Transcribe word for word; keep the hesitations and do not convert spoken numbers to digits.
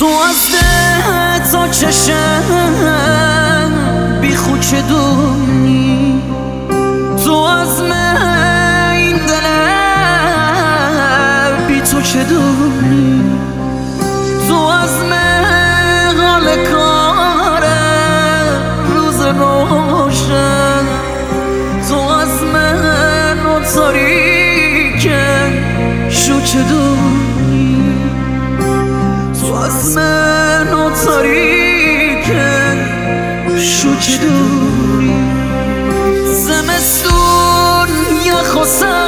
تو از ده تا چشم بی خوچ دونی، تو از من این دلم بی تو چه دونی، تو از من حال کارم روز روشن، تو از من و تاریکم شو چه دونی، تو از من و تاریکم شو چه دونی. زمستون یخ و سر